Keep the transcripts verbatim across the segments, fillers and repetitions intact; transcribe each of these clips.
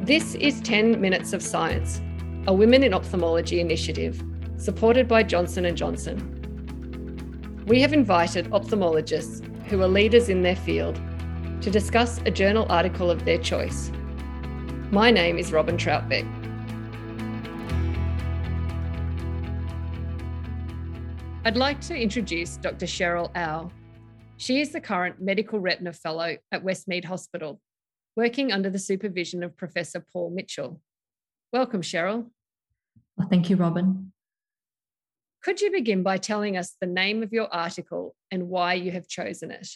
This is ten Minutes of Science, a Women in Ophthalmology initiative supported by Johnson and Johnson. We have invited ophthalmologists who are leaders in their field to discuss a journal article of their choice. My name is Robin Troutbeck. I'd like to introduce Doctor Cheryl Au. She is the current Medical Retina Fellow at Westmead Hospital, working under the supervision of Professor Paul Mitchell. Welcome, Cheryl. Well, thank you, Robin. Could you begin by telling us the name of your article and why you have chosen it?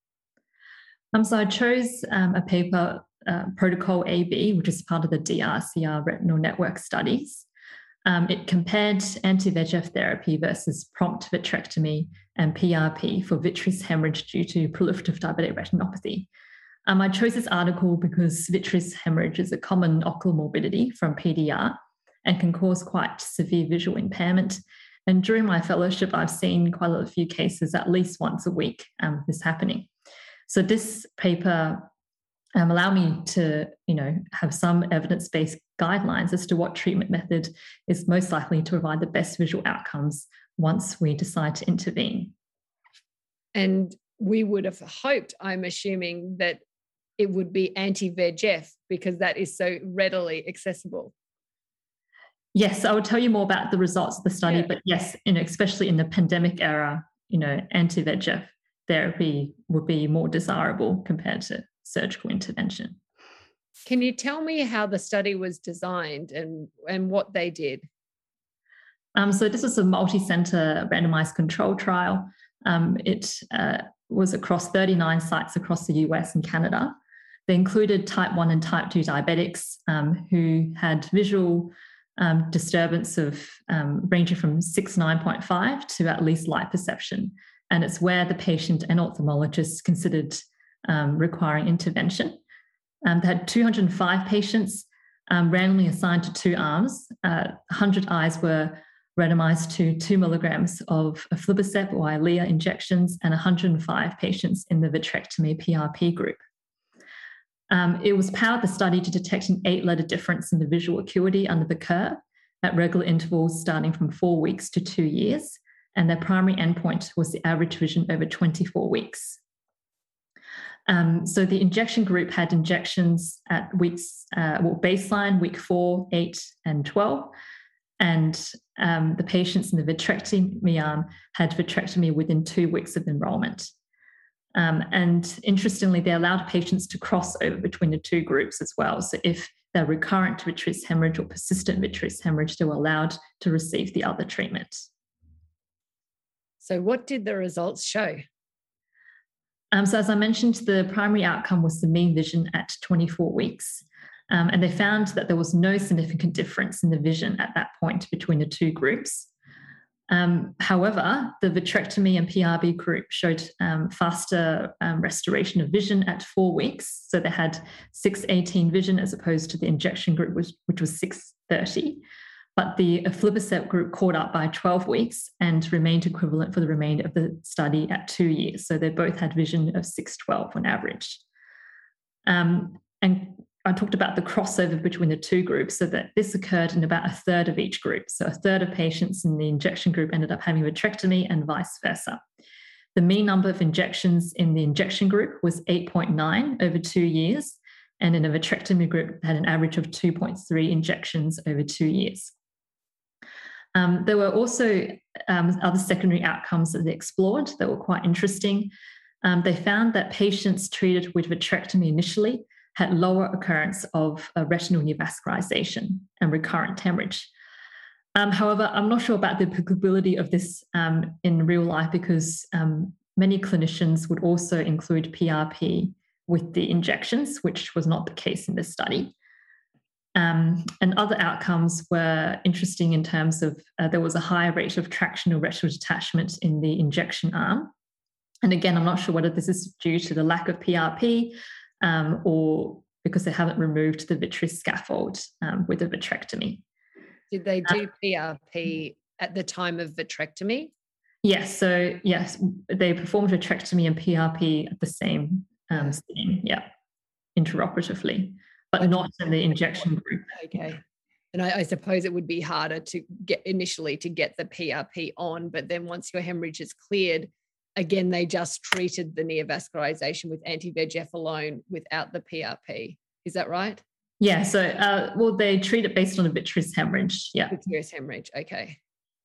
Um, so I chose um, a paper, uh, Protocol A B, which is part of the D R C R Retinal Network studies. Um, it compared anti-V E G F therapy versus prompt vitrectomy and P R P for vitreous hemorrhage due to proliferative diabetic retinopathy. Um, I chose this article because vitreous hemorrhage is a common ocular morbidity from P D R and can cause quite severe visual impairment. And during my fellowship, I've seen quite a few cases, at least once a week, um, this happening. So this paper um, allowed me to, you know, have some evidence-based guidelines as to what treatment method is most likely to provide the best visual outcomes once we decide to intervene. And we would have hoped, I'm assuming, that it would be anti-V E G F because that is so readily accessible. Yes, I will tell you more about the results of the study, yeah. But yes, you know, especially in the pandemic era, you know, anti-V E G F therapy would be more desirable compared to surgical intervention. Can you tell me how the study was designed and, and what they did? Um, so this was a multi-center randomized control trial. Um, it uh, was across thirty-nine sites across the U S and Canada. They included type one and type two diabetics um, who had visual um, disturbance of um, ranging from six nine point five to at least light perception. And it's where the patient and ophthalmologist considered um, requiring intervention. Um, they had two hundred five patients um, randomly assigned to two arms. Uh, one hundred eyes were randomized to two milligrams of aflibercept or Eylea injections and one hundred five patients in the vitrectomy P R P group. Um, it was powered, the study, to detect an eight-letter difference in the visual acuity under the curve at regular intervals starting from four weeks to two years. And their primary endpoint was the average vision over twenty-four weeks. Um, so the injection group had injections at weeks, uh, well, baseline, week four, eight, and twelve. And um, the patients in the vitrectomy arm had vitrectomy within two weeks of enrollment. Um, and interestingly, they allowed patients to cross over between the two groups as well. So if they're recurrent vitreous hemorrhage or persistent vitreous hemorrhage, they were allowed to receive the other treatment. So what did the results show? Um, so as I mentioned, the primary outcome was the mean vision at twenty-four weeks. Um, and they found that there was no significant difference in the vision at that point between the two groups. Um, however, the vitrectomy and P R P group showed um, faster um, restoration of vision at four weeks. So they had six eighteen vision as opposed to the injection group, which, which was six thirty. But the aflibercept group caught up by twelve weeks and remained equivalent for the remainder of the study at two years. So they both had vision of six twelve on average. Um, and I talked about the crossover between the two groups, so that this occurred in about a third of each group. So a third of patients in the injection group ended up having vitrectomy and vice versa. The mean number of injections in the injection group was eight point nine over two years, and in a vitrectomy group had an average of two point three injections over two years. Um, there were also um, other secondary outcomes that they explored that were quite interesting. Um, they found that patients treated with vitrectomy initially had lower occurrence of uh, retinal neovascularization and recurrent hemorrhage. Um, however, I'm not sure about the applicability of this um, in real life because um, many clinicians would also include P R P with the injections, which was not the case in this study. Um, and other outcomes were interesting in terms of uh, there was a higher rate of tractional retinal detachment in the injection arm. And again, I'm not sure whether this is due to the lack of P R P um, or because they haven't removed the vitreous scaffold um, with a vitrectomy. Did they do P R P at the time of vitrectomy? Yes. So yes, they performed vitrectomy and P R P at the same um, setting. Yeah, interoperatively. but okay. not in the injection group. Okay. And I, I suppose it would be harder to get initially to get the P R P on, but then once your hemorrhage is cleared, again, they just treated the neovascularization with anti-V E G F alone without the P R P. Is that right? Yeah. So, uh, well, they treat it based on a vitreous hemorrhage. Yeah. Vitreous hemorrhage. Okay.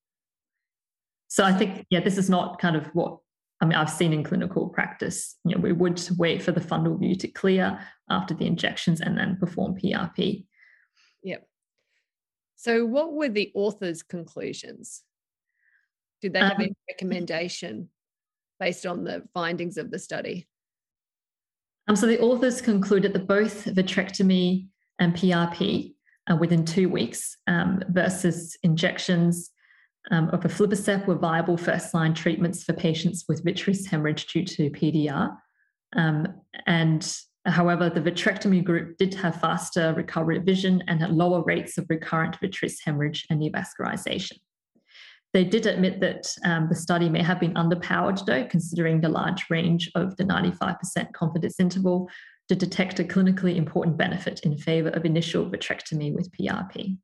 So I think, yeah, this is not kind of what, I mean, I've seen in clinical practice. You know, we would wait for the fundal view to clear after the injections and then perform P R P. Yep. So what were the authors' conclusions? Did they have um, any recommendation based on the findings of the study? Um, so the authors concluded that both vitrectomy and P R P uh, within two weeks um, versus injections um, of aflibercept were viable first-line treatments for patients with vitreous hemorrhage due to P D R. Um, and however, the vitrectomy group did have faster recovery of vision and had lower rates of recurrent vitreous hemorrhage and neovascularization. They did admit that um, the study may have been underpowered, though, considering the large range of the ninety-five percent confidence interval to detect a clinically important benefit in favour of initial vitrectomy with P R P.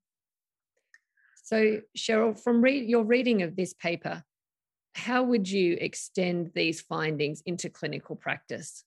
So, Cheryl, from re- your reading of this paper, how would you extend these findings into clinical practice?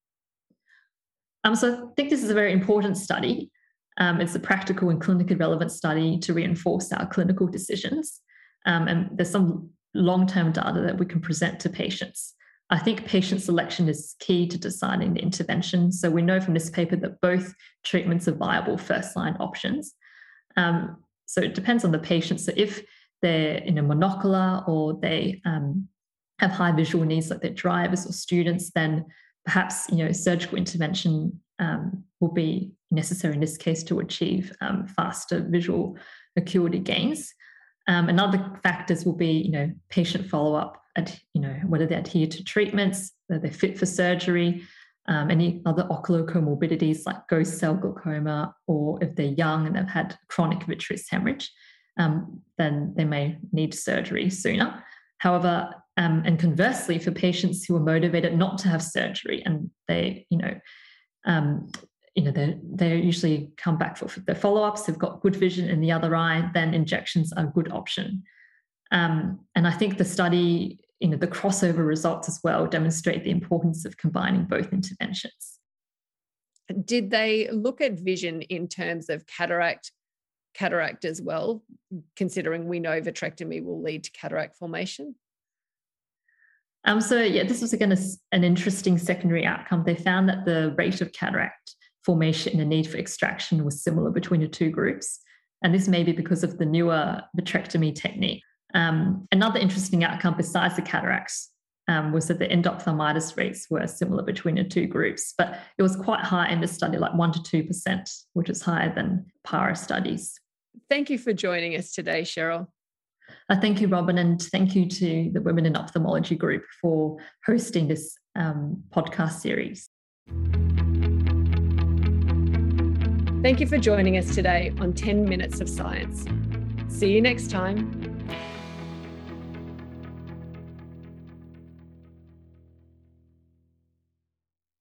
Um, so I think this is a very important study. Um, it's a practical and clinically relevant study to reinforce our clinical decisions. Um, and there's some long-term data that we can present to patients. I think patient selection is key to deciding the intervention. So we know from this paper that both treatments are viable first-line options. Um, so it depends on the patient. So if they're in a monocular or they um, have high visual needs like they're drivers or students, then perhaps, you know, surgical intervention um, will be necessary in this case to achieve um, faster visual acuity gains. Um, and other factors will be, you know, patient follow-up, at, you know, whether they adhere to treatments, whether they're fit for surgery, um, any other ocular comorbidities like ghost cell glaucoma, or if they're young and they've had chronic vitreous hemorrhage, um, then they may need surgery sooner. However, um, and conversely, for patients who are motivated not to have surgery and they, you know, um, you know, they they usually come back for their follow-ups, they've got good vision in the other eye, then injections are a good option. Um, and I think the study, you know, the crossover results as well demonstrate the importance of combining both interventions. Did they look at vision in terms of cataract, cataract as well, considering we know vitrectomy will lead to cataract formation? Um, so, yeah, this was again a, an interesting secondary outcome. They found that the rate of cataract formation and the need for extraction was similar between the two groups. And this may be because of the newer vitrectomy technique. Um, another interesting outcome besides the cataracts um, was that the endophthalmitis rates were similar between the two groups, but it was quite high in the study, like one to two percent, which is higher than prior studies. Thank you for joining us today, Cheryl. Uh, thank you, Robin, and thank you to the Women in Ophthalmology group for hosting this um, podcast series. Thank you for joining us today on ten minutes of Science. See you next time.